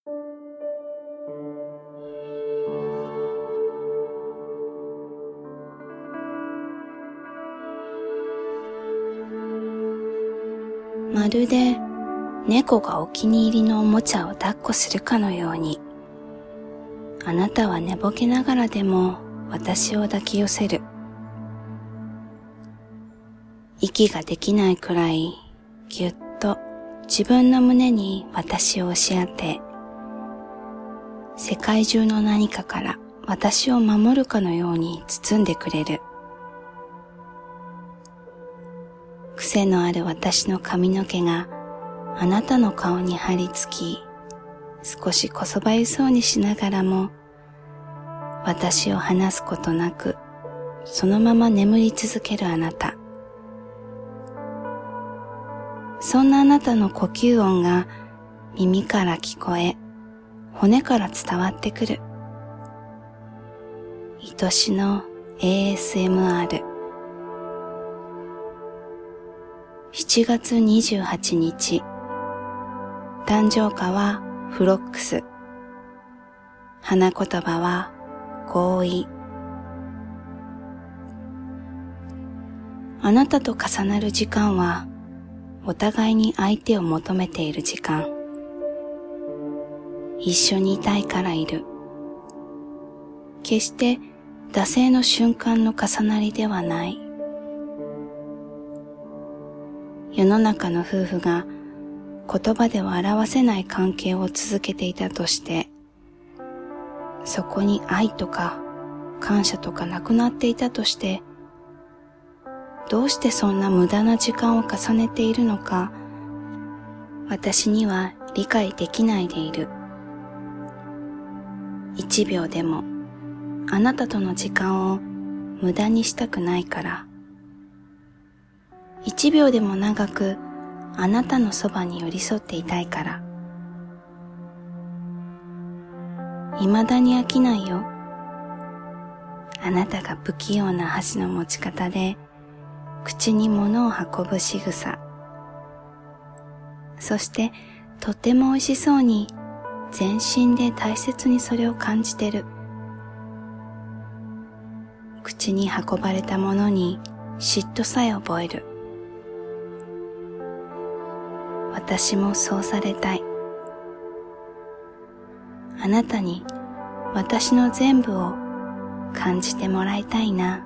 まるで猫がお気に入りのおもちゃを抱っこするかのように、あなたは寝ぼけながらでも私を抱き寄せる。息ができないくらいぎゅっと自分の胸に私を押し当て、世界中の何かから私を守るかのように包んでくれる。癖のある私の髪の毛があなたの顔に張り付き、少しこそばゆそうにしながらも、私を離すことなく、そのまま眠り続けるあなた。そんなあなたの呼吸音が耳から聞こえ、骨から伝わってくる。愛しの ASMR。7月28日、誕生花はフロックス。花言葉は合意。あなたと重なる時間は、お互いに相手を求めている時間。一緒にいたいからいる。決して惰性の瞬間の重なりではない。世の中の夫婦が言葉では表せない関係を続けていたとして、そこに愛とか感謝とかなくなっていたとして、どうしてそんな無駄な時間を重ねているのか、私には理解できないでいる。一秒でもあなたとの時間を無駄にしたくないから。一秒でも長くあなたのそばに寄り添っていたいから。未だに飽きないよ。あなたが不器用な箸の持ち方で口に物を運ぶ仕草。そしてとても美味しそうに全身で大切にそれを感じてる。口に運ばれたものに嫉妬さえ覚える。私もそうされたい。あなたに私の全部を感じてもらいたいな。